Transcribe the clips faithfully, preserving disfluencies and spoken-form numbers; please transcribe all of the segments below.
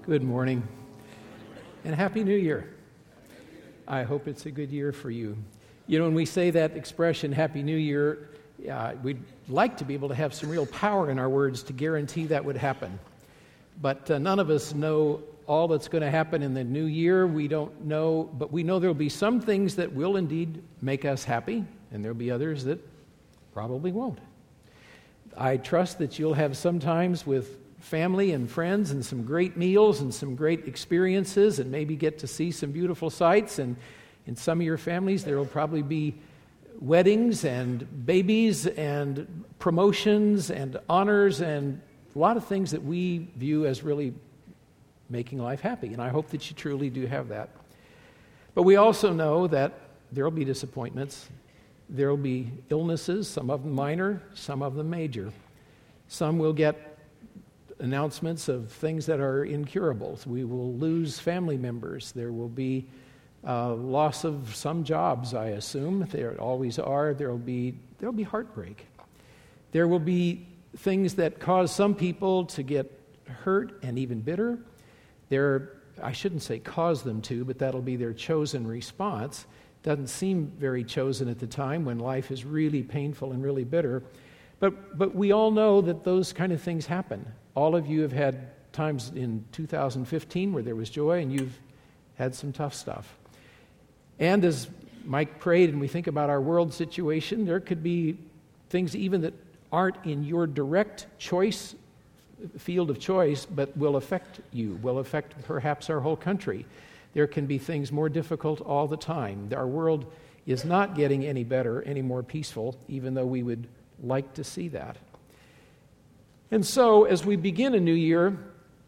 Good morning, and Happy New Year. I hope it's a good year for you. You know, when we say that expression, Happy New Year, uh, we'd like to be able to have some real power in our words to guarantee that would happen. But uh, none of us know all that's going to happen in the new year. We don't know, but we know there will be some things that will indeed make us happy, and there will be others that probably won't. I trust that you'll have some times with family and friends and some great meals and some great experiences and maybe get to see some beautiful sights. And in some of your families, there will probably be weddings and babies and promotions and honors and a lot of things that we view as really making life happy. And I hope that you truly do have that. But we also know that there will be disappointments. There will be illnesses, some of them minor, some of them major. Some will get announcements of things that are incurable. We will lose family members. There will be uh, loss of some jobs, I assume. There always are. There will be there will be heartbreak. There will be things that cause some people to get hurt and even bitter. There, I shouldn't say cause them to, but that'll be their chosen response. Doesn't seem very chosen at the time when life is really painful and really bitter. But but we all know that those kind of things happen. All of you have had times in two thousand fifteen where there was joy, and you've had some tough stuff. And as Mike prayed and we think about our world situation, there could be things even that aren't in your direct choice, field of choice, but will affect you, will affect perhaps our whole country. There can be things more difficult all the time. Our world is not getting any better, any more peaceful, even though we would like to see that. And so, as we begin a new year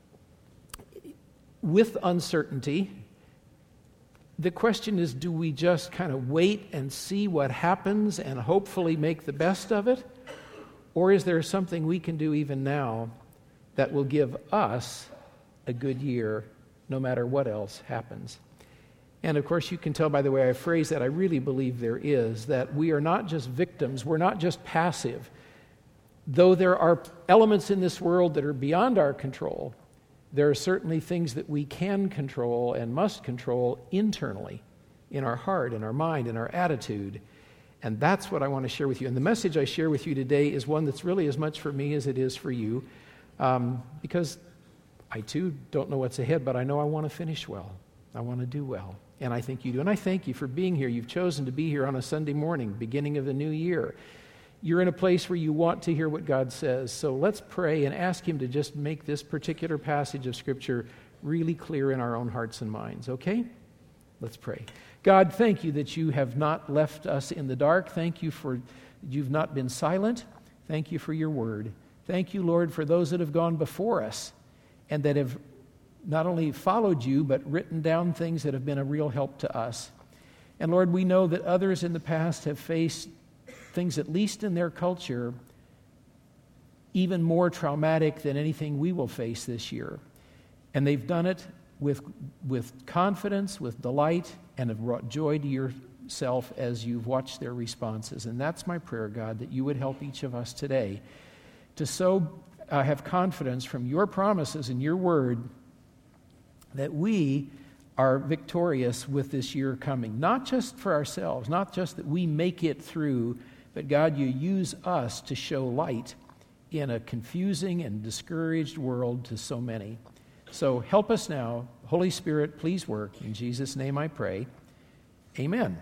with uncertainty, the question is, do we just kind of wait and see what happens and hopefully make the best of it? Or is there something we can do even now that will give us a good year no matter what else happens? And of course, you can tell by the way I phrase that, I really believe there is, that we are not just victims, we're not just passive. Though there are elements in this world that are beyond our control, there are certainly things that we can control and must control internally, in our heart, in our mind, in our attitude. And that's what I want to share with you. And the message I share with you today is one that's really as much for me as it is for you, um, because I too don't know what's ahead, but I know I want to finish well. I want to do well. And I think you do. And I thank you for being here. You've chosen to be here on a Sunday morning, beginning of the new year. You're in a place where you want to hear what God says. So let's pray and ask Him to just make this particular passage of Scripture really clear in our own hearts and minds, okay? Let's pray. God, thank you that you have not left us in the dark. Thank you for you've not been silent. Thank you for your word. Thank you, Lord, for those that have gone before us and that have not only followed you, but written down things that have been a real help to us. And Lord, we know that others in the past have faced things, at least in their culture, even more traumatic than anything we will face this year. And they've done it with, with confidence, with delight, and have brought joy to yourself as you've watched their responses. And that's my prayer, God, that you would help each of us today to so uh, have confidence from your promises and your word that we are victorious with this year coming. Not just for ourselves, not just that we make it through, but God, you use us to show light in a confusing and discouraged world to so many. So help us now. Holy Spirit, please work. In Jesus' name I pray. Amen.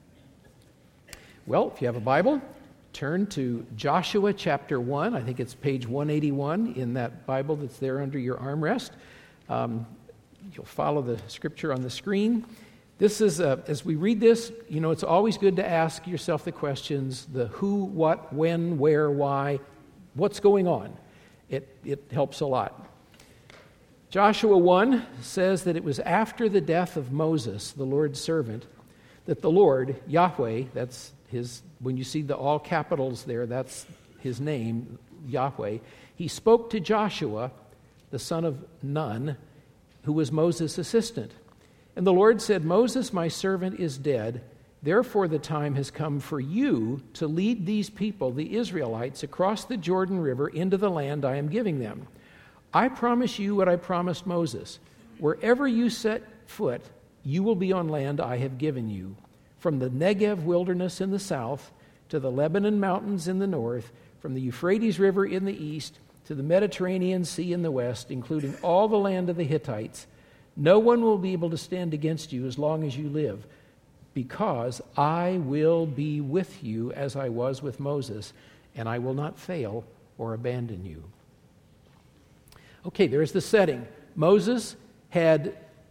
Well, if you have a Bible, turn to Joshua chapter one. I think it's page one eighty-one in that Bible that's there under your armrest. Um, you'll follow the scripture on the screen. This is, uh, as we read this, you know, it's always good to ask yourself the questions, the who, what, when, where, why, what's going on. It, it helps a lot. Joshua one says that it was after the death of Moses, the Lord's servant, that the Lord, Yahweh, that's his, when you see the all capitals there, that's his name, Yahweh, he spoke to Joshua, the son of Nun, who was Moses' assistant. And the Lord said, Moses, my servant, is dead. Therefore the time has come for you to lead these people, the Israelites, across the Jordan River into the land I am giving them. I promise you what I promised Moses. Wherever you set foot, you will be on land I have given you, from the Negev wilderness in the south to the Lebanon mountains in the north, from the Euphrates River in the east to the Mediterranean Sea in the west, including all the land of the Hittites. No one will be able to stand against you as long as you live, because I will be with you as I was with Moses, and I will not fail or abandon you. Okay, there's the setting. Moses had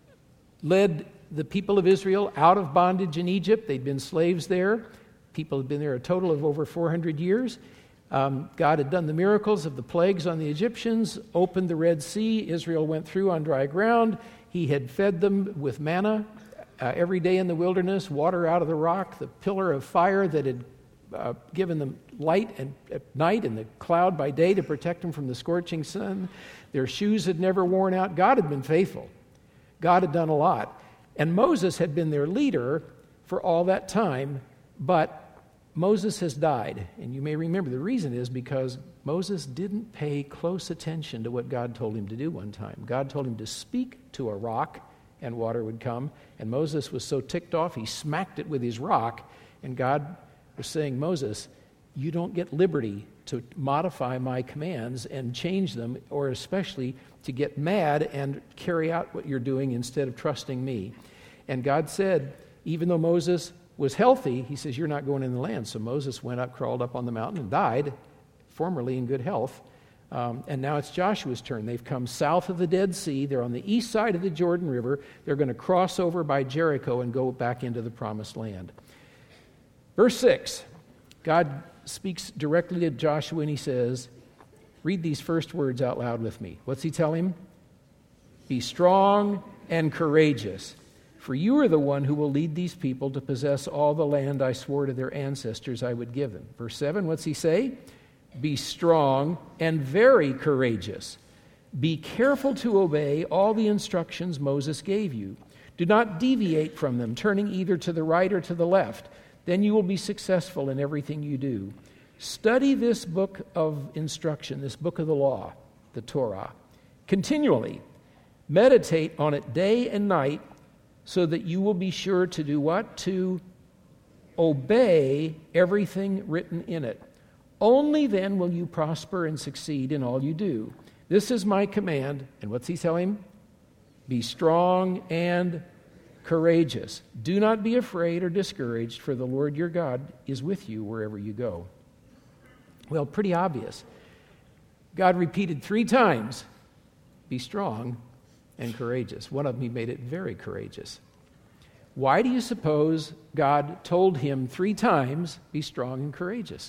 led the people of Israel out of bondage in Egypt. They'd been slaves there. People had been there a total of over four hundred years. Um, God had done the miracles of the plagues on the Egyptians, opened the Red Sea. Israel went through on dry ground. He had fed them with manna uh, every day in the wilderness, water out of the rock, the pillar of fire that had uh, given them light and, at night, and the cloud by day to protect them from the scorching sun. Their shoes had never worn out. God had been faithful. God had done a lot. And Moses had been their leader for all that time, but Moses has died. And you may remember the reason is because Moses didn't pay close attention to what God told him to do one time. God told him to speak to a rock and water would come. And Moses was so ticked off, he smacked it with his rock. And God was saying, Moses, you don't get liberty to modify my commands and change them, or especially to get mad and carry out what you're doing instead of trusting me. And God said, even though Moses was healthy, he says, you're not going in the land. So Moses went up, crawled up on the mountain, and died, formerly in good health. Um, and now it's Joshua's turn. They've come south of the Dead Sea. They're on the east side of the Jordan River. They're going to cross over by Jericho and go back into the promised land. Verse six, God speaks directly to Joshua and he says, read these first words out loud with me. What's he tell him? Be strong and courageous, for you are the one who will lead these people to possess all the land I swore to their ancestors I would give them. Verse seven, what's he say? Be strong and very courageous. Be careful to obey all the instructions Moses gave you. Do not deviate from them, turning either to the right or to the left. Then you will be successful in everything you do. Study this book of instruction, this book of the law, the Torah, continually. Meditate on it day and night, so that you will be sure to do what? To obey everything written in it. Only then will you prosper and succeed in all you do. This is my command. And what's he telling him? Be strong and courageous. Do not be afraid or discouraged, for the Lord your God is with you wherever you go. Well, pretty obvious. God repeated three times, be strong and courageous. One of them, he made it very courageous. Why do you suppose God told him three times, be strong and courageous?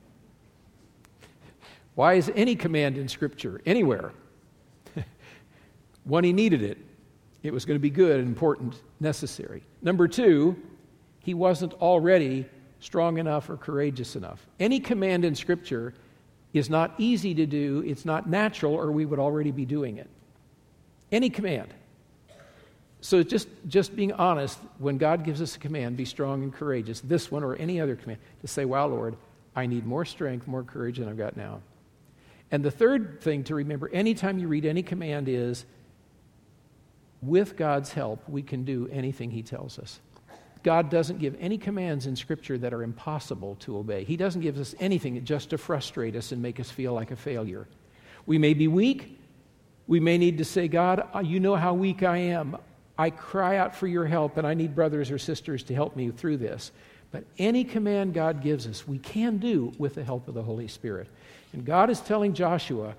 Why is any command in Scripture, anywhere? One, he needed it. It was going to be good, important, necessary. Number two, he wasn't already strong enough or courageous enough. Any command in Scripture is not easy to do, it's not natural, or we would already be doing it. Any command. So just, just being honest, when God gives us a command, be strong and courageous, this one or any other command, to say, wow, Lord, I need more strength, more courage than I've got now. And the third thing to remember anytime you read any command is, with God's help, we can do anything he tells us. God doesn't give any commands in Scripture that are impossible to obey. He doesn't give us anything just to frustrate us and make us feel like a failure. We may be weak. We may need to say, God, you know how weak I am. I cry out for your help, and I need brothers or sisters to help me through this. But any command God gives us, we can do with the help of the Holy Spirit. And God is telling Joshua,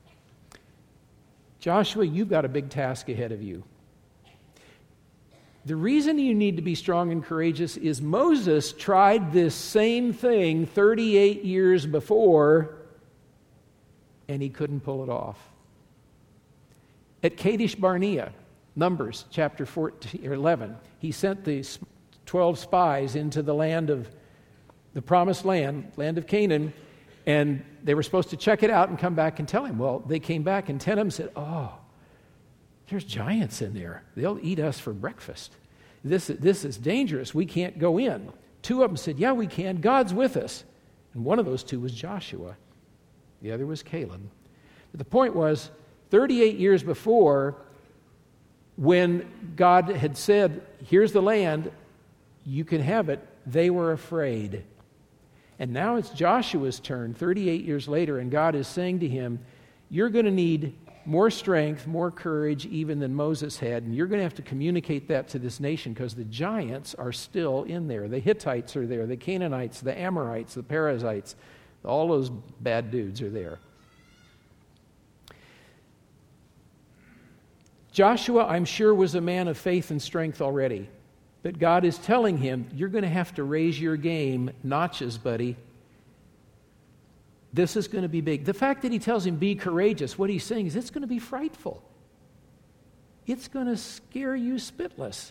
Joshua, you've got a big task ahead of you. The reason you need to be strong and courageous is Moses tried this same thing thirty-eight years before, and he couldn't pull it off. At Kadesh Barnea, Numbers chapter fourteen, or eleven, he sent the twelve spies into the land of the promised land, land of Canaan, and they were supposed to check it out and come back and tell him. Well, they came back, and ten of them said, oh, there's giants in there. They'll eat us for breakfast. This, this is dangerous. We can't go in. Two of them said, yeah, we can. God's with us. And one of those two was Joshua. The other was Caleb. But the point was, thirty-eight years before, when God had said, here's the land, you can have it, they were afraid. And now it's Joshua's turn, thirty-eight years later, and God is saying to him, you're going to need more strength, more courage even than Moses had, and you're going to have to communicate that to this nation because the giants are still in there. The Hittites are there, the Canaanites, the Amorites, the Perizzites, all those bad dudes are there. Joshua, I'm sure, was a man of faith and strength already, but God is telling him, you're going to have to raise your game notches, buddy. This is going to be big. The fact that he tells him, be courageous, what he's saying is it's going to be frightful. It's going to scare you spitless.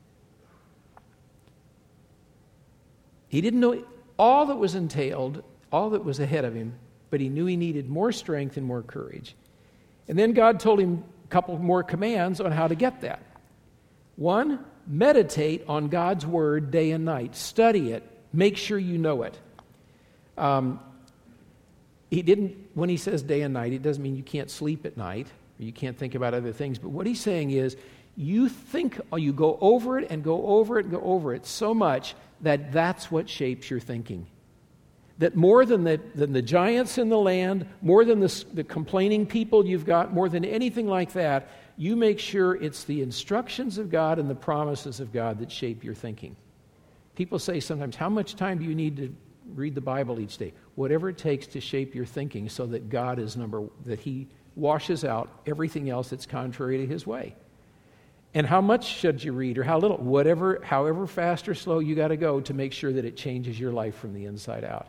He didn't know all that was entailed, all that was ahead of him, but he knew he needed more strength and more courage. And then God told him a couple more commands on how to get that. One, meditate on God's word day and night. Study it. Make sure you know it. Um, He didn't, when he says day and night, it doesn't mean you can't sleep at night or you can't think about other things. But what he's saying is you think, or you go over it and go over it and go over it so much that that's what shapes your thinking. That more than the, than the giants in the land, more than the, the complaining people you've got, more than anything like that, you make sure it's the instructions of God and the promises of God that shape your thinking. People say sometimes, how much time do you need to read the Bible each day? Whatever it takes to shape your thinking so that God is number, that he washes out everything else that's contrary to his way. And how much should you read or how little? Whatever, however fast or slow you got to go to make sure that it changes your life from the inside out.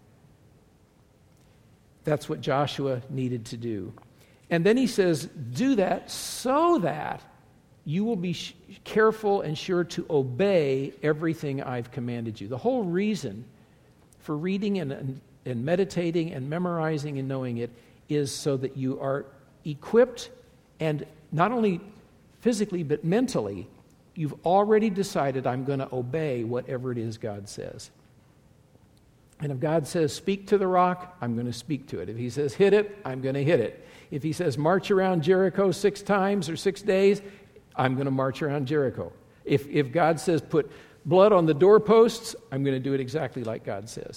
That's what Joshua needed to do. And then he says, do that so that you will be sh- careful and sure to obey everything I've commanded you. The whole reason for reading and, and, and meditating and memorizing and knowing it is so that you are equipped, and not only physically but mentally, you've already decided, I'm going to obey whatever it is God says. And if God says, speak to the rock, I'm going to speak to it. If he says, hit it, I'm going to hit it. If he says, march around Jericho six times or six days, I'm going to march around Jericho. If, if God says, put blood on the doorposts, I'm going to do it exactly like God says.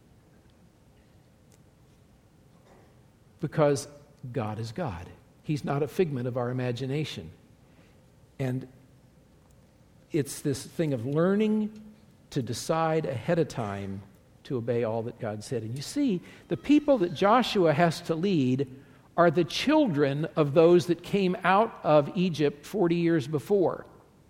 Because God is God. He's not a figment of our imagination. And it's this thing of learning to decide ahead of time to obey all that God said. And you see, the people that Joshua has to lead are the children of those that came out of Egypt forty years before.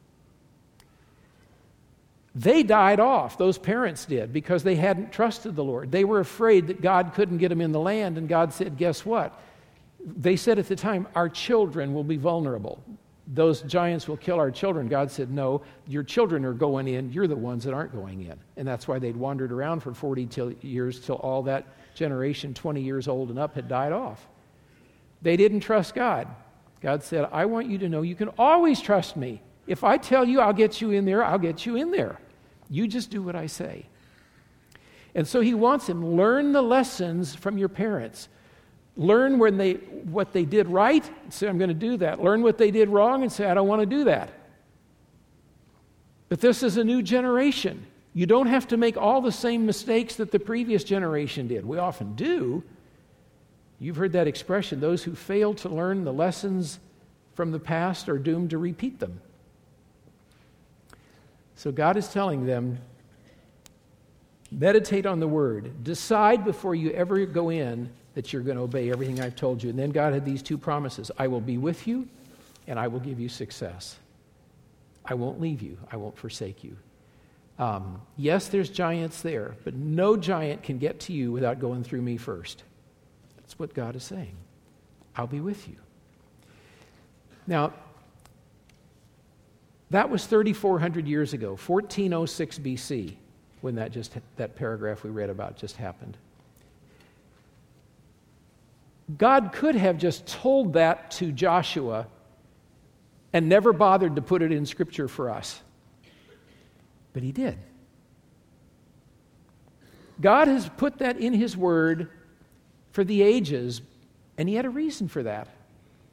They died off, those parents did, because they hadn't trusted the Lord. They were afraid that God couldn't get them in the land, and God said, guess what? They said at the time, our children will be vulnerable. Those giants will kill our children. God said, no, your children are going in. You're the ones that aren't going in. And that's why they'd wandered around for forty till, years till all that generation, twenty years old and up, had died off. They didn't trust God. God said, I want you to know you can always trust me. If I tell you I'll get you in there, I'll get you in there. You just do what I say. And so he wants him, learn the lessons from your parents. Learn when they what they did right and say, I'm going to do that. Learn what they did wrong and say, I don't want to do that. But this is a new generation. You don't have to make all the same mistakes that the previous generation did. We often do. You've heard that expression, those who fail to learn the lessons from the past are doomed to repeat them. So God is telling them, meditate on the word. Decide before you ever go in that you're going to obey everything I've told you. And then God had these two promises. I will be with you, and I will give you success. I won't leave you. I won't forsake you. Um, yes, there's giants there, but no giant can get to you without going through me first. That's what God is saying. I'll be with you. Now, that was thirty-four hundred years ago, fourteen oh six B C, when that just that paragraph we read about just happened. God could have just told that to Joshua and never bothered to put it in Scripture for us. But he did. God has put that in his word for the ages, and he had a reason for that.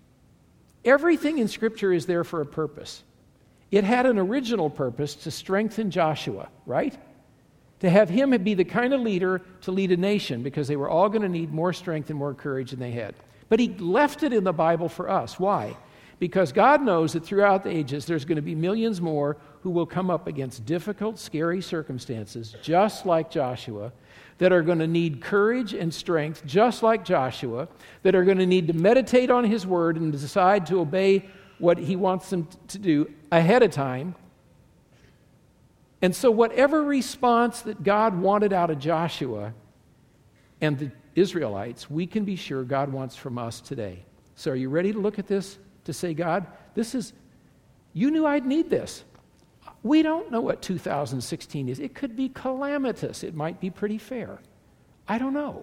Everything in Scripture is there for a purpose. It had an original purpose to strengthen Joshua, right? To have him be the kind of leader to lead a nation, because they were all going to need more strength and more courage than they had. But he left it in the Bible for us. Why? Because God knows that throughout the ages there's going to be millions more who will come up against difficult, scary circumstances, just like Joshua, that are going to need courage and strength, just like Joshua, that are going to need to meditate on his word and decide to obey what he wants them to do ahead of time. And so whatever response that God wanted out of Joshua and the Israelites, we can be sure God wants from us today. So are you ready to look at this, to say, God, this is, you knew I'd need this. We don't know what two thousand sixteen is. It could be calamitous. It might be pretty fair. I don't know.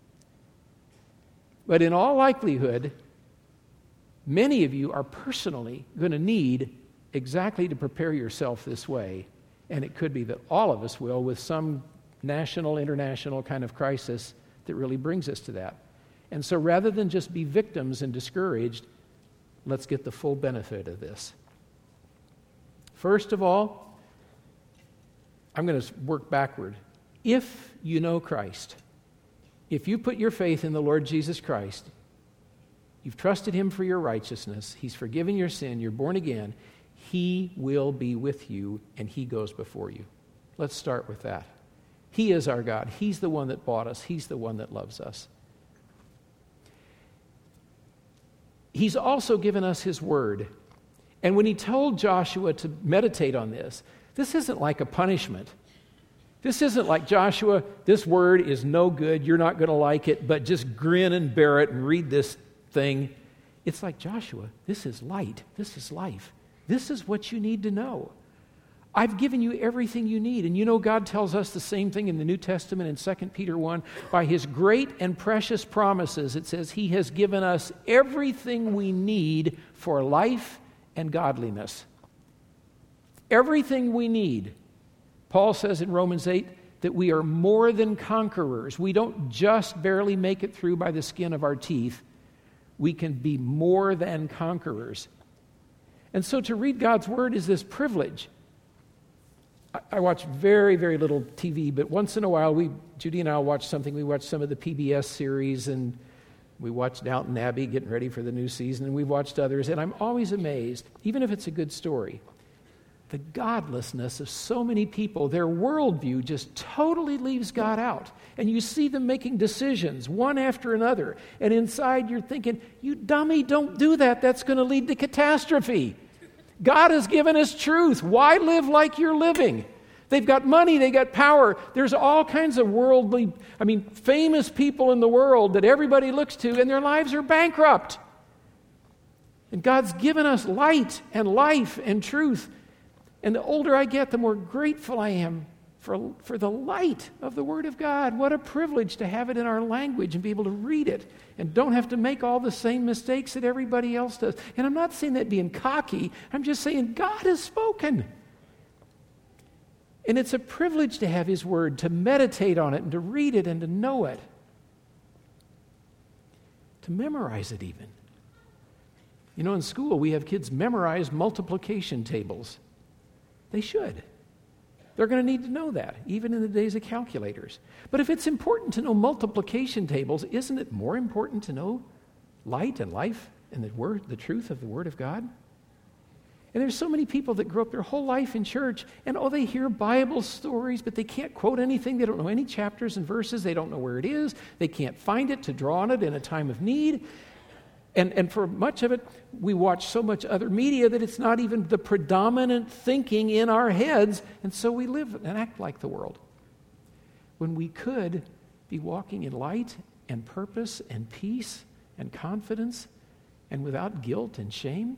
But in all likelihood, many of you are personally going to need exactly to prepare yourself this way. And it could be that all of us will, with some national, international kind of crisis that really brings us to that. And so rather than just be victims and discouraged, let's get the full benefit of this. First of all, I'm going to work backward. If you know Christ, if you put your faith in the Lord Jesus Christ, you've trusted him for your righteousness, he's forgiven your sin, you're born again, he will be with you and he goes before you. Let's start with that. He is our God. He's the one that bought us. He's the one that loves us. He's also given us his word. And when he told Joshua to meditate on this, this isn't like a punishment. This isn't like, Joshua, this word is no good, you're not going to like it, but just grin and bear it and read this thing. It's like, Joshua, this is light, this is life. This is what you need to know. I've given you everything you need. And you know God tells us the same thing in the New Testament in Second Peter one. By his great and precious promises, it says he has given us everything we need for life and godliness. Everything we need. Paul says in Romans eight that we are more than conquerors. We don't just barely make it through by the skin of our teeth. We can be more than conquerors. And so to read God's word is this privilege. I, I watch very, very little T V, but once in a while, we, Judy and I will watch something. We watch some of the P B S series, and we watched Downton Abbey, getting ready for the new season, and we've watched others, and I'm always amazed, even if it's a good story, the godlessness of so many people. Their worldview just totally leaves God out. And you see them making decisions, one after another. And inside you're thinking, you dummy, don't do that. That's going to lead to catastrophe. God has given us truth. Why live like you're living? They've got money, they got power. There's all kinds of worldly, I mean, famous people in the world that everybody looks to, and their lives are bankrupt. And God's given us light and life and truth. And the older I get, the more grateful I am for, for the light of the Word of God. What a privilege to have it in our language and be able to read it and don't have to make all the same mistakes that everybody else does. And I'm not saying that being cocky. I'm just saying God has spoken. And it's a privilege to have his Word, to meditate on it and to read it and to know it. To memorize it even. You know, in school we have kids memorize multiplication tables. They should. They're going to need to know that, even in the days of calculators. But if it's important to know multiplication tables, isn't it more important to know light and life and the word, the truth of the Word of God? And there's so many people that grew up their whole life in church, and oh, they hear Bible stories, but they can't quote anything. They don't know any chapters and verses. They don't know where it is. They can't find it to draw on it in a time of need. And, and for much of it, we watch so much other media that it's not even the predominant thinking in our heads, and so we live and act like the world. When we could be walking in light and purpose and peace and confidence and without guilt and shame.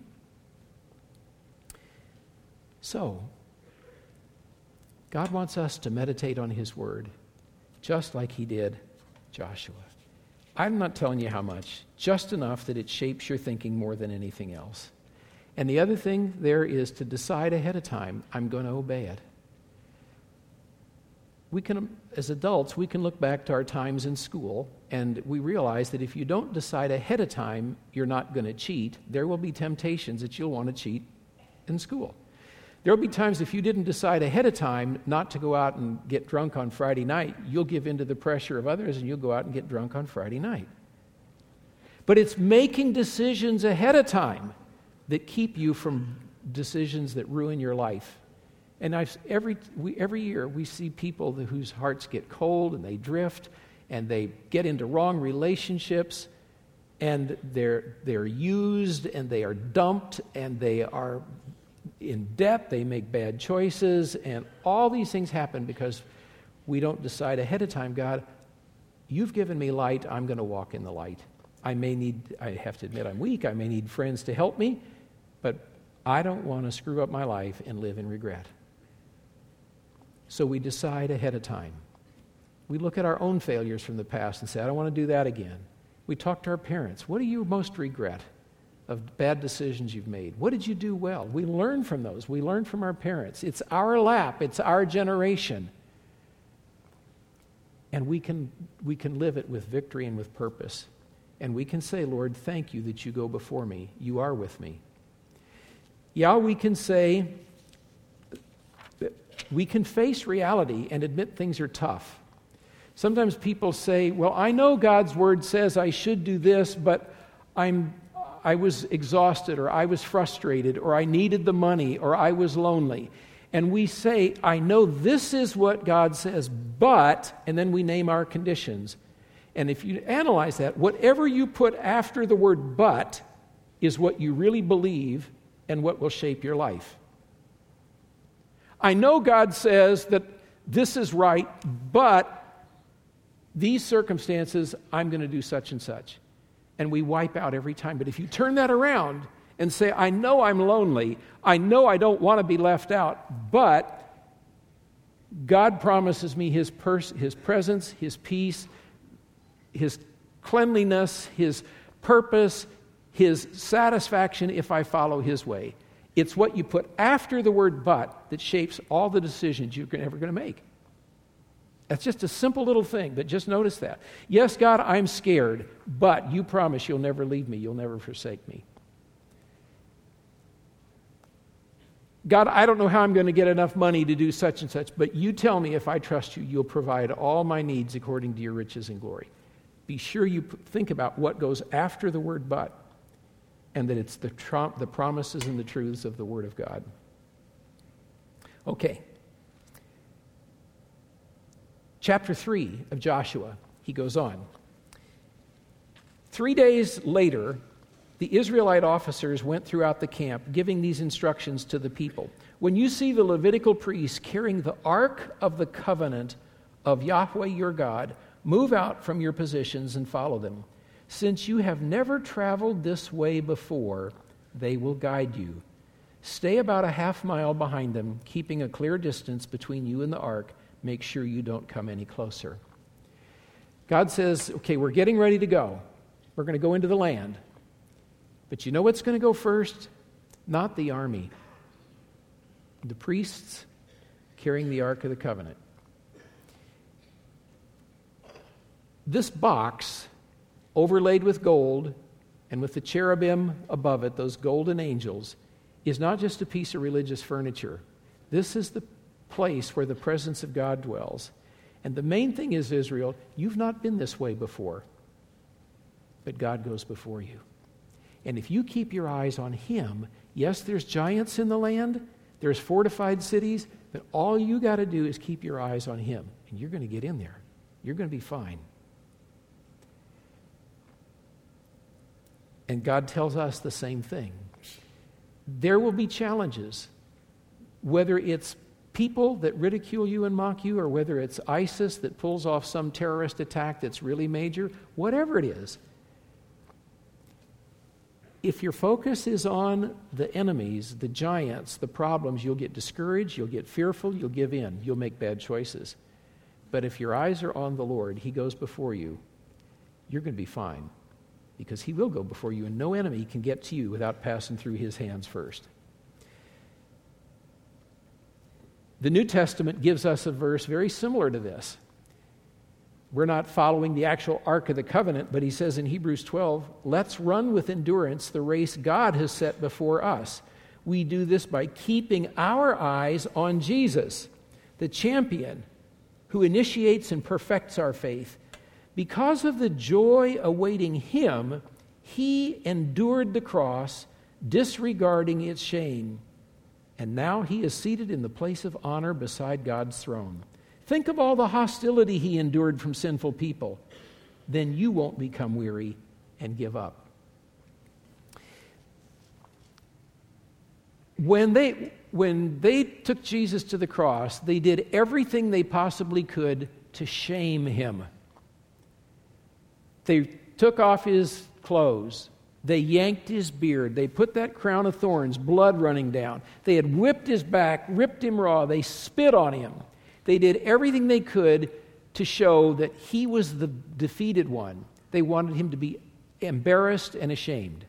So, God wants us to meditate on his word, just like he did Joshua. I'm not telling you how much, just enough that it shapes your thinking more than anything else. And the other thing there is to decide ahead of time, I'm going to obey it. we can, as adults, we can look back to our times in school, and we realize that if you don't decide ahead of time you're not going to cheat, there will be temptations that you'll want to cheat in school. There will be times if you didn't decide ahead of time not to go out and get drunk on Friday night, you'll give in to the pressure of others and you'll go out and get drunk on Friday night. But it's making decisions ahead of time that keep you from decisions that ruin your life. And I've, every we, every year we see people whose hearts get cold and they drift and they get into wrong relationships and they're they're used and they are dumped and they are in debt, they make bad choices, and all these things happen because we don't decide ahead of time, God, you've given me light, I'm going to walk in the light. I may need, I have to admit I'm weak, I may need friends to help me, but I don't want to screw up my life and live in regret. So we decide ahead of time. We look at our own failures from the past and say, I don't want to do that again. We talk to our parents. What do you most regret of bad decisions you've made? What did you do well? We learn from those. We learn from our parents. It's our lap. It's our generation. And we can, we can live it with victory and with purpose. And we can say, Lord, thank you that you go before me. You are with me. Yeah, we can say, we can face reality and admit things are tough. Sometimes people say, well, I know God's word says I should do this, but I'm I was exhausted, or I was frustrated, or I needed the money, or I was lonely. And we say, I know this is what God says, but, and then we name our conditions. And if you analyze that, whatever you put after the word but is what you really believe and what will shape your life. I know God says that this is right, but these circumstances, I'm going to do such and such. And we wipe out every time. But if you turn that around and say, I know I'm lonely, I know I don't want to be left out, but God promises me His, pers- his presence, His peace, His cleanliness, His purpose, His satisfaction if I follow His way. It's what you put after the word but that shapes all the decisions you're ever going to make. That's just a simple little thing, but just notice that. Yes, God, I'm scared, but you promise you'll never leave me, you'll never forsake me. God, I don't know how I'm going to get enough money to do such and such, but you tell me if I trust you, you'll provide all my needs according to your riches and glory. Be sure you think about what goes after the word but, and that it's the, tr- the promises and the truths of the Word of God. Okay. Chapter three of Joshua, he goes on. Three days later, the Israelite officers went throughout the camp, giving these instructions to the people. When you see the Levitical priests carrying the Ark of the Covenant of Yahweh your God, move out from your positions and follow them. Since you have never traveled this way before, they will guide you. Stay about a half mile behind them, keeping a clear distance between you and the ark. Make sure you don't come any closer. God says, okay, we're getting ready to go. We're going to go into the land. But you know what's going to go first? Not the army. The priests carrying the Ark of the Covenant. This box, overlaid with gold, and with the cherubim above it, those golden angels, is not just a piece of religious furniture. This is the place where the presence of God dwells. And the main thing is, Israel, you've not been this way before, but God goes before you. And if you keep your eyes on Him, yes, there's giants in the land, there's fortified cities, but all you got to do is keep your eyes on Him, and you're going to get in there. You're going to be fine. And God tells us the same thing. There will be challenges, whether it's people that ridicule you and mock you, or whether it's ISIS that pulls off some terrorist attack that's really major, whatever it is. If your focus is on the enemies, the giants, the problems, you'll get discouraged, you'll get fearful, you'll give in, you'll make bad choices. But if your eyes are on the Lord, He goes before you, you're going to be fine. Because He will go before you, and no enemy can get to you without passing through His hands first. The New Testament gives us a verse very similar to this. We're not following the actual Ark of the Covenant, but he says in Hebrews twelve, let's run with endurance the race God has set before us. We do this by keeping our eyes on Jesus, the champion who initiates and perfects our faith. Because of the joy awaiting him, he endured the cross, disregarding its shame. And now he is seated in the place of honor beside God's throne. Think of all the hostility he endured from sinful people. Then you won't become weary and give up. When they, when they took Jesus to the cross, they did everything they possibly could to shame him. They took off his clothes. They yanked his beard. They put that crown of thorns, blood running down. They had whipped his back, ripped him raw. They spit on him. They did everything they could to show that he was the defeated one. They wanted him to be embarrassed and ashamed.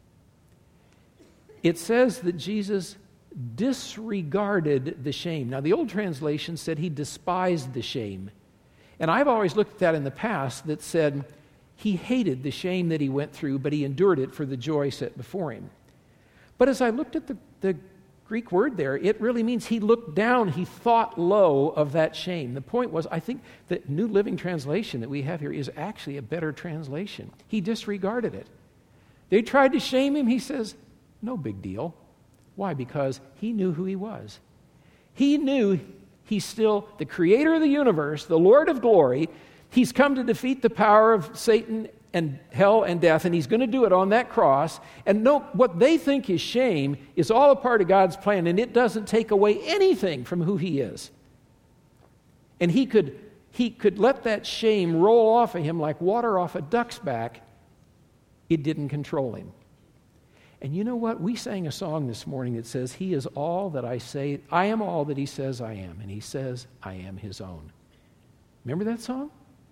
It says that Jesus disregarded the shame. Now, the old translation said he despised the shame. And I've always looked at that in the past that said he hated the shame that he went through, but he endured it for the joy set before him. But as I looked at the, the Greek word there, it really means he looked down, he thought low of that shame. The point was, I think the New Living Translation that we have here is actually a better translation. He disregarded it. They tried to shame him. He says, no big deal. Why? Because he knew who he was. He knew he's still the creator of the universe, the Lord of glory. He's come to defeat the power of Satan and hell and death, and he's going to do it on that cross. And no, what they think is shame is all a part of God's plan, and it doesn't take away anything from who he is. And he could, he could let that shame roll off of him like water off a duck's back. It didn't control him. And you know what? We sang a song this morning that says, he is all that I say, I am all that he says I am, and he says I am his own. Remember that song?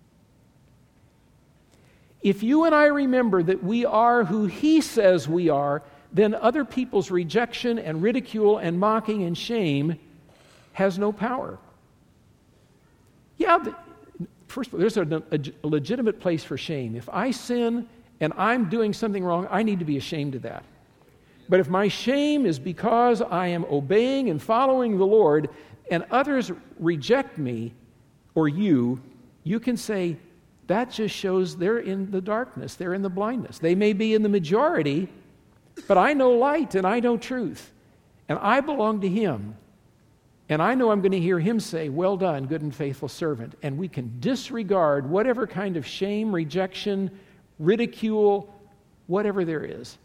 If you and I remember that we are who he says we are, then other people's rejection and ridicule and mocking and shame has no power. Yeah, the, first of all, there's a, a, a legitimate place for shame. If I sin and I'm doing something wrong, I need to be ashamed of that. But if my shame is because I am obeying and following the Lord and others reject me or you, you can say, that just shows they're in the darkness, they're in the blindness. They may be in the majority, but I know light and I know truth. And I belong to him. And I know I'm going to hear him say, well done, good and faithful servant. And we can disregard whatever kind of shame, rejection, ridicule, whatever there is.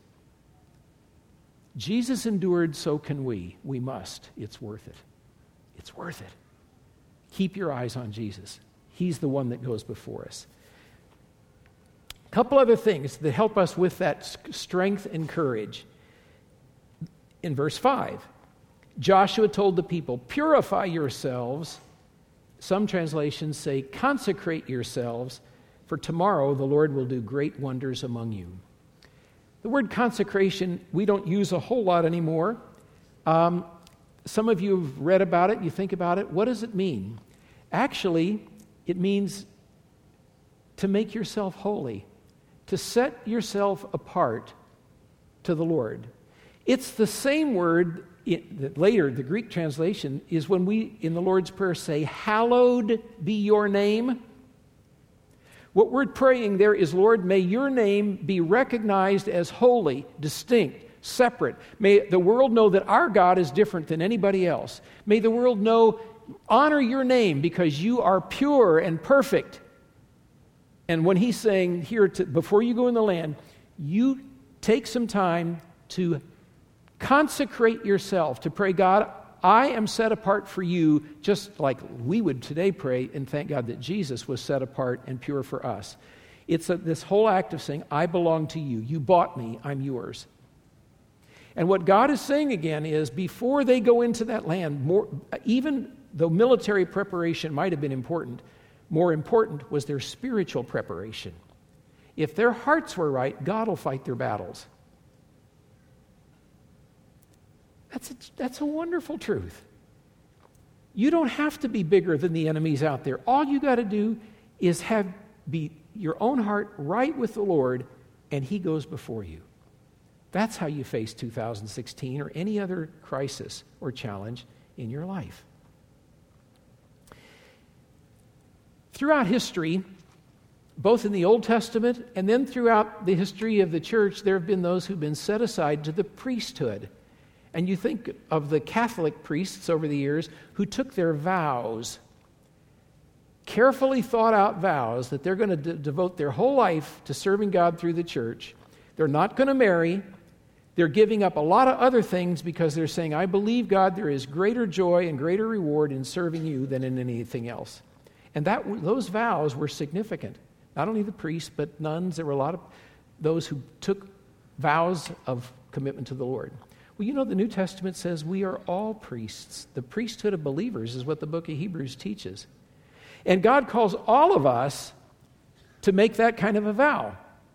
Jesus endured, so can we. We must. It's worth it. It's worth it. Keep your eyes on Jesus. He's the one that goes before us. A couple other things that help us with that strength and courage. In verse five, Joshua told the people, purify yourselves. Some translations say, consecrate yourselves, for tomorrow the Lord will do great wonders among you. The word consecration, we don't use a whole lot anymore. Um, some of you have read about it, you think about it. What does it mean? Actually, it means to make yourself holy, to set yourself apart to the Lord. It's the same word it, that later, the Greek translation, is when we, in the Lord's Prayer, say, hallowed be your name. What we're praying there is, Lord, may your name be recognized as holy, distinct, separate. May the world know that our God is different than anybody else. May the world know, honor your name because you are pure and perfect. And when he's saying here, to, before you go in the land, you take some time to consecrate yourself, to pray, God, I am set apart for you, just like we would today pray and thank God that Jesus was set apart and pure for us. It's a, this whole act of saying, I belong to you. You bought me. I'm yours. And what God is saying again is, before they go into that land, more, even though military preparation might have been important, more important was their spiritual preparation. If their hearts were right, God will fight their battles. That's a, that's a wonderful truth. You don't have to be bigger than the enemies out there. All you got to do is have be your own heart right with the Lord, and He goes before you. That's how you face two thousand sixteen or any other crisis or challenge in your life. Throughout history, both in the Old Testament and then throughout the history of the church, there have been those who've been set aside to the priesthood. And you think of the Catholic priests over the years who took their vows, carefully thought out vows that they're going to de- devote their whole life to serving God through the church. They're not going to marry. They're giving up a lot of other things because they're saying, I believe, God, there is greater joy and greater reward in serving you than in anything else. And that those vows were significant. Not only the priests, but nuns. There were a lot of those who took vows of commitment to the Lord. Well, you know, the New Testament says we are all priests. The priesthood of believers is what the book of Hebrews teaches. And God calls all of us to make that kind of a vow.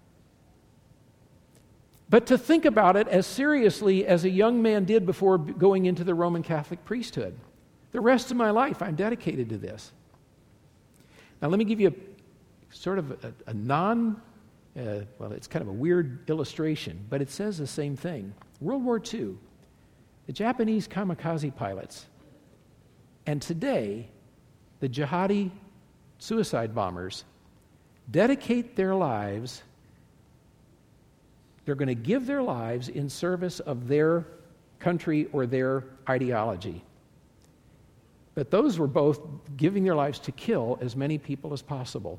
But to think about it as seriously as a young man did before going into the Roman Catholic priesthood. The rest of my life, I'm dedicated to this. Now, let me give you a sort of a, a non, uh, well, it's kind of a weird illustration, but it says the same thing. World War Two, the Japanese kamikaze pilots, and today, the jihadi suicide bombers dedicate their lives, they're going to give their lives in service of their country or their ideology. But those were both giving their lives to kill as many people as possible.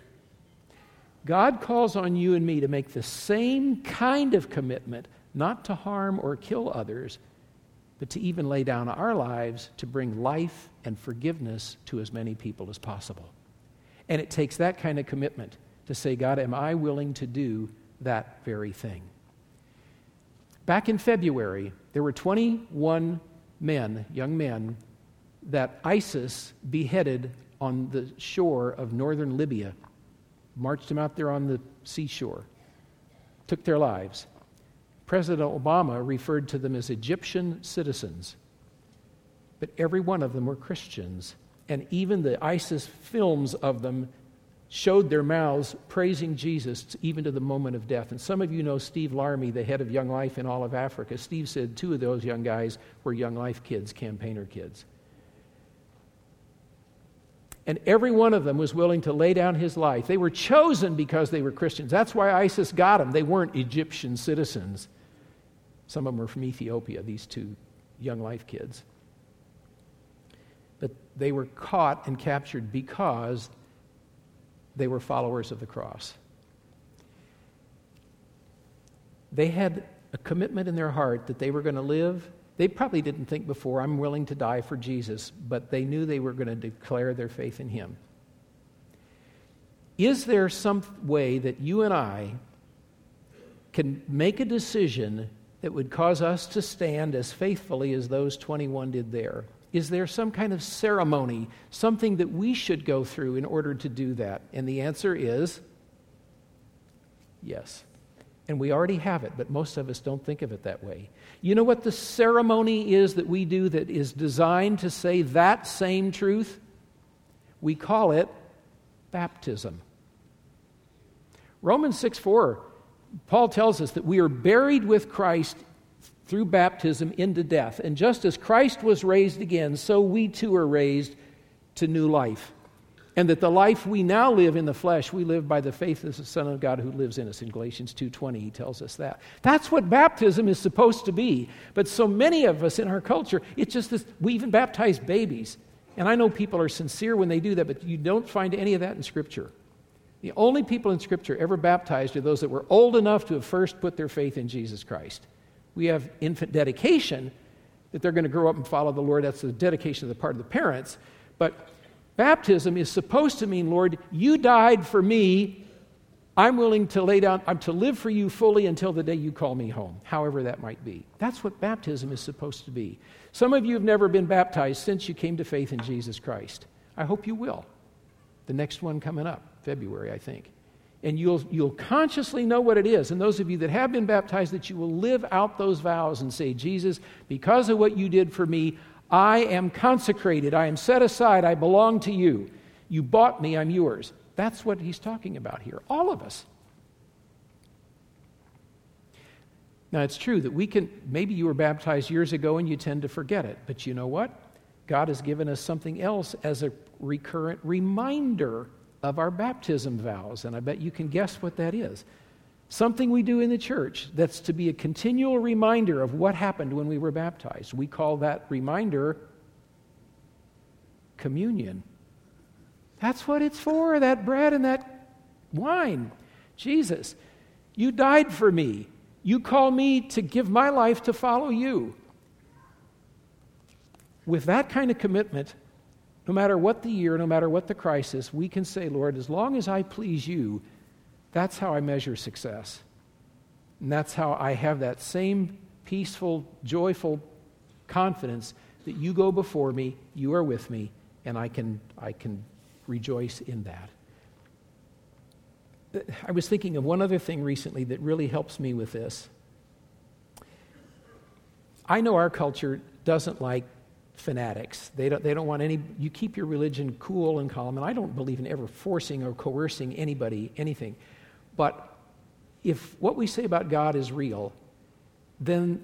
God calls on you and me to make the same kind of commitment, not to harm or kill others, but to even lay down our lives to bring life and forgiveness to as many people as possible. And it takes that kind of commitment to say, God, am I willing to do that very thing? Back in February, there were twenty-one men, young men, that ISIS beheaded on the shore of northern Libya, marched them out there on the seashore, took their lives. President Obama referred to them as Egyptian citizens, but every one of them were Christians, and even the ISIS films of them showed their mouths praising Jesus even to the moment of death. And some of you know Steve Larmy, the head of Young Life in all of Africa. Steve said two of those young guys were Young Life kids, campaigner kids. And every one of them was willing to lay down his life. They were chosen because they were Christians. That's why ISIS got them. They weren't Egyptian citizens. Some of them were from Ethiopia, these two Young Life kids. But they were caught and captured because they were followers of the cross. They had a commitment in their heart that they were going to live. They probably didn't think before, I'm willing to die for Jesus, but they knew they were going to declare their faith in Him. Is there some way that you and I can make a decision that would cause us to stand as faithfully as those twenty-one did there? Is there some kind of ceremony, something that we should go through in order to do that? And the answer is yes. And we already have it, but most of us don't think of it that way. You know what the ceremony is that we do that is designed to say that same truth? We call it baptism. Romans six four, Paul tells us that we are buried with Christ through baptism into death. And just as Christ was raised again, so we too are raised to new life. And that the life we now live in the flesh, we live by the faith of the Son of God who lives in us. In Galatians two twenty, he tells us that. That's what baptism is supposed to be. But so many of us in our culture, it's just this, we even baptize babies. And I know people are sincere when they do that, but you don't find any of that in Scripture. The only people in Scripture ever baptized are those that were old enough to have first put their faith in Jesus Christ. We have infant dedication, that they're going to grow up and follow the Lord. That's the dedication of the part of the parents. But baptism is supposed to mean, Lord, you died for me. I'm willing to lay down, I'm to live for you fully until the day you call me home, however that might be. That's what baptism is supposed to be. Some of you have never been baptized since you came to faith in Jesus Christ. I hope you will. The next one coming up, February, I think. And you'll you'll consciously know what it is. And those of you that have been baptized, that you will live out those vows and say, Jesus, because of what you did for me, I am consecrated. I am set aside. I belong to you. You bought me. I'm yours. That's what he's talking about here. All of us. Now, it's true that we can, maybe you were baptized years ago and you tend to forget it. But you know what? God has given us something else as a recurrent reminder of our baptism vows. And I bet you can guess what that is. Something we do in the church that's to be a continual reminder of what happened when we were baptized. We call that reminder communion. That's what it's for, that bread and that wine. Jesus, you died for me. You call me to give my life to follow you. With that kind of commitment, no matter what the year, no matter what the crisis, we can say, Lord, as long as I please you, that's how I measure success. And that's how I have that same peaceful, joyful confidence that you go before me, you are with me, and I can I can rejoice in that. I was thinking of one other thing recently that really helps me with this. I know our culture doesn't like fanatics. They don't, they don't want any, you keep your religion cool and calm, and I don't believe in ever forcing or coercing anybody, anything. But if what we say about God is real, then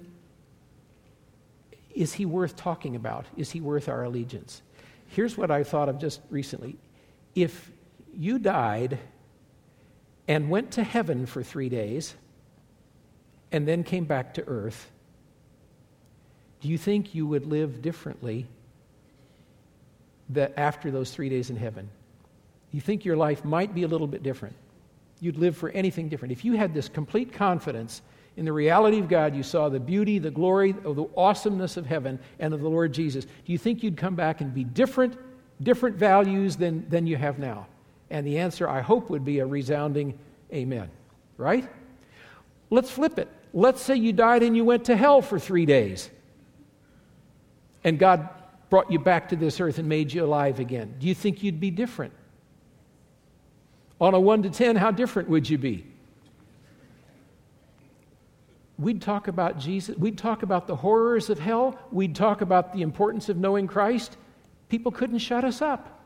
is he worth talking about? Is he worth our allegiance? Here's what I thought of just recently. If you died and went to heaven for three days and then came back to earth, do you think you would live differently that after those three days in heaven? You think your life might be a little bit different? You'd live for anything different. If you had this complete confidence in the reality of God, you saw the beauty, the glory, of the awesomeness of heaven and of the Lord Jesus, do you think you'd come back and be different, different values than, than you have now? And the answer, I hope, would be a resounding amen. Right? Let's flip it. Let's say you died and you went to hell for three days. And God brought you back to this earth and made you alive again. Do you think you'd be different? On a one to ten, how different would you be? We'd talk about Jesus. We'd talk about the horrors of hell. We'd talk about the importance of knowing Christ. People couldn't shut us up.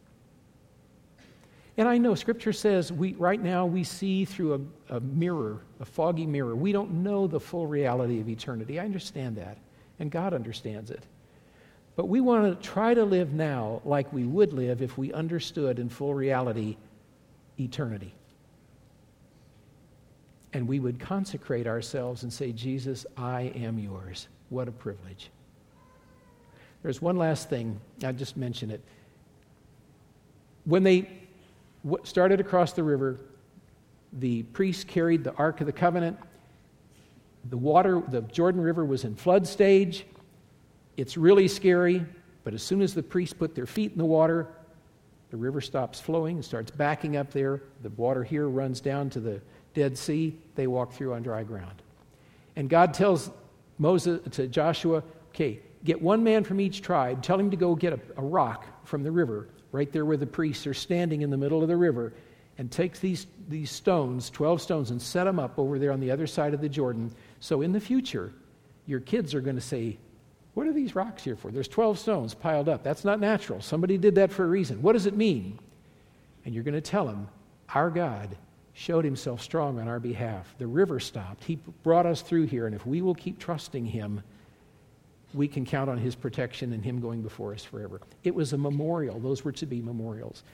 And I know Scripture says we right now we see through a, a mirror, a foggy mirror. We don't know the full reality of eternity. I understand that. And God understands it. But we want to try to live now like we would live if we understood in full reality eternity. And we would consecrate ourselves and say, Jesus, I am yours. What a privilege. There's one last thing. I just mentioned it. When they started across the river, the priests carried the Ark of the Covenant. The water, the Jordan River was in flood stage. It's really scary, but as soon as the priests put their feet in the water, the river stops flowing and starts backing up there. The water here runs down to the Dead Sea. They walk through on dry ground. And God tells Moses to Joshua, okay, get one man from each tribe, tell him to go get a, a rock from the river, right there where the priests are standing in the middle of the river, and take these, these stones, twelve stones, and set them up over there on the other side of the Jordan. So in the future, your kids are going to say, what are these rocks here for? There's twelve stones piled up. That's not natural. Somebody did that for a reason. What does it mean? And you're going to tell them, our God showed himself strong on our behalf. The river stopped. He brought us through here, and if we will keep trusting him, we can count on his protection and him going before us forever. It was a memorial. Those were to be memorials.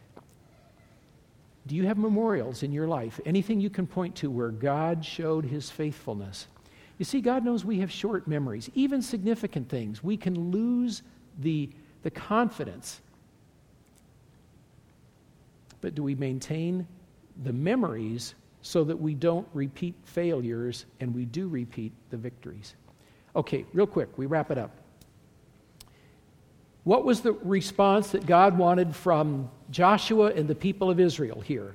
Do you have memorials in your life? Anything you can point to where God showed his faithfulness? You see, God knows we have short memories, even significant things. We can lose the, the confidence. But do we maintain the memories so that we don't repeat failures and we do repeat the victories? Okay, real quick, we wrap it up. What was the response that God wanted from Joshua and the people of Israel here?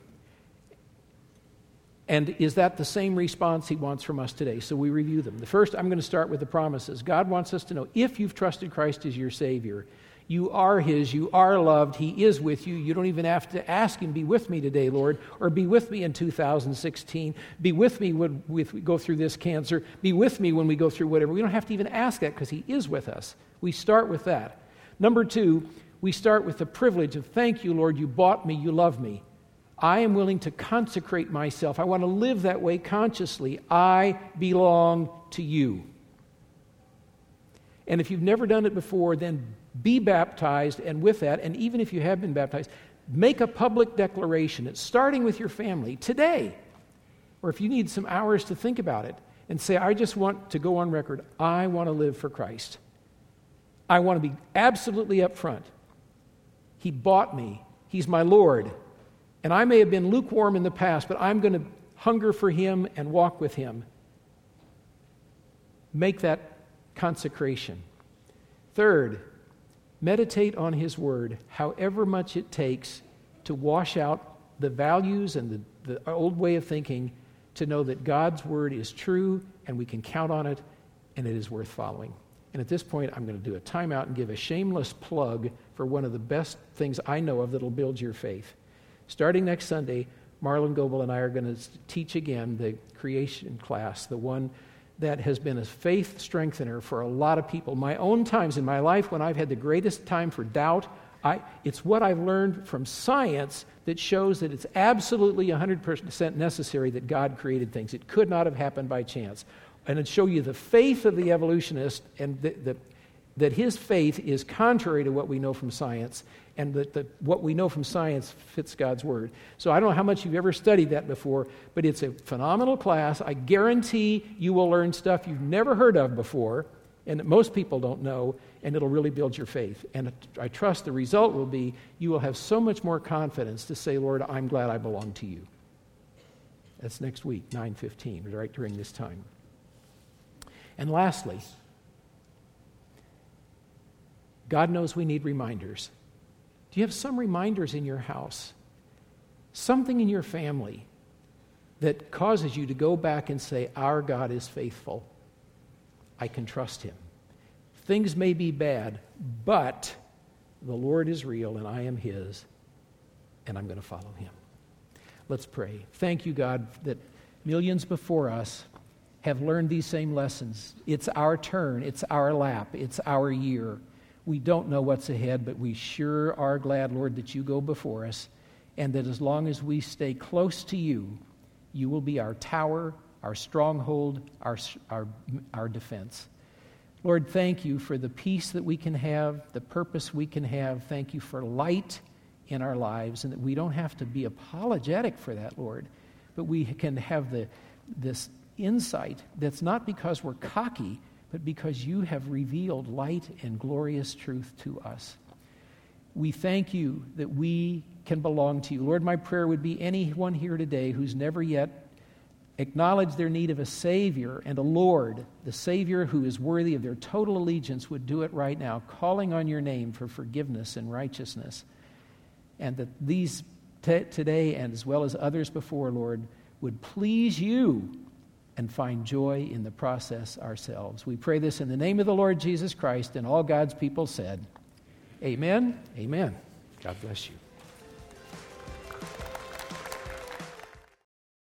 And is that the same response he wants from us today? So we review them. The first, I'm going to start with the promises. God wants us to know if you've trusted Christ as your Savior, You are His. You are loved. He is with you. You don't even have to ask Him, be with me today, Lord, or be with me in two thousand sixteen. Be with me when we go through this cancer. Be with me when we go through whatever. We don't have to even ask that because He is with us. We start with that. Number two, we start with the privilege of, thank you, Lord, you bought me, you love me. I am willing to consecrate myself. I want to live that way consciously. I belong to you. And if you've never done it before, then be baptized, and with that, and even if you have been baptized, make a public declaration. It's starting with your family today, or if you need some hours to think about it, and say, I just want to go on record, I want to live for Christ. I want to be absolutely upfront. He bought me. He's my Lord. And I may have been lukewarm in the past, but I'm going to hunger for Him and walk with Him. Make that consecration. Third, meditate on His Word, however much it takes to wash out the values and the, the old way of thinking, to know that God's Word is true and we can count on it and it is worth following. And at this point, I'm going to do a timeout and give a shameless plug for one of the best things I know of that will build your faith. Starting next Sunday, Marlon Goebel and I are going to teach again the creation class, the one that has been a faith strengthener for a lot of people. My own times in my life when I've had the greatest time for doubt, I, it's what I've learned from science that shows that it's absolutely one hundred percent necessary that God created things. It could not have happened by chance. And it'll show you the faith of the evolutionist and the, the, that his faith is contrary to what we know from science, and that the, what we know from science fits God's Word. So I don't know how much you've ever studied that before, but it's a phenomenal class. I guarantee you will learn stuff you've never heard of before, and that most people don't know, and it'll really build your faith. And I trust the result will be you will have so much more confidence to say, Lord, I'm glad I belong to you. That's next week, nine fifteen, right during this time. And lastly, God knows we need reminders. Do you have some reminders in your house? Something in your family that causes you to go back and say, our God is faithful. I can trust Him. Things may be bad, but the Lord is real and I am His, and I'm going to follow Him. Let's pray. Thank you, God, that millions before us have learned these same lessons. It's our turn. It's our lap. It's our year. We don't know what's ahead, but we sure are glad, Lord, that you go before us, and that as long as we stay close to you, you will be our tower, our stronghold, our, our, our defense. Lord, thank you for the peace that we can have, the purpose we can have. Thank you for light in our lives, and that we don't have to be apologetic for that, Lord, but we can have the this insight that's not because we're cocky, but because you have revealed light and glorious truth to us. We thank you that we can belong to you. Lord, my prayer would be anyone here today who's never yet acknowledged their need of a Savior and a Lord, the Savior who is worthy of their total allegiance, would do it right now, calling on your name for forgiveness and righteousness. And that these t- today, and as well as others before, Lord, would please you and find joy in the process ourselves. We pray this in the name of the Lord Jesus Christ, and all God's people said, amen, amen. God bless you.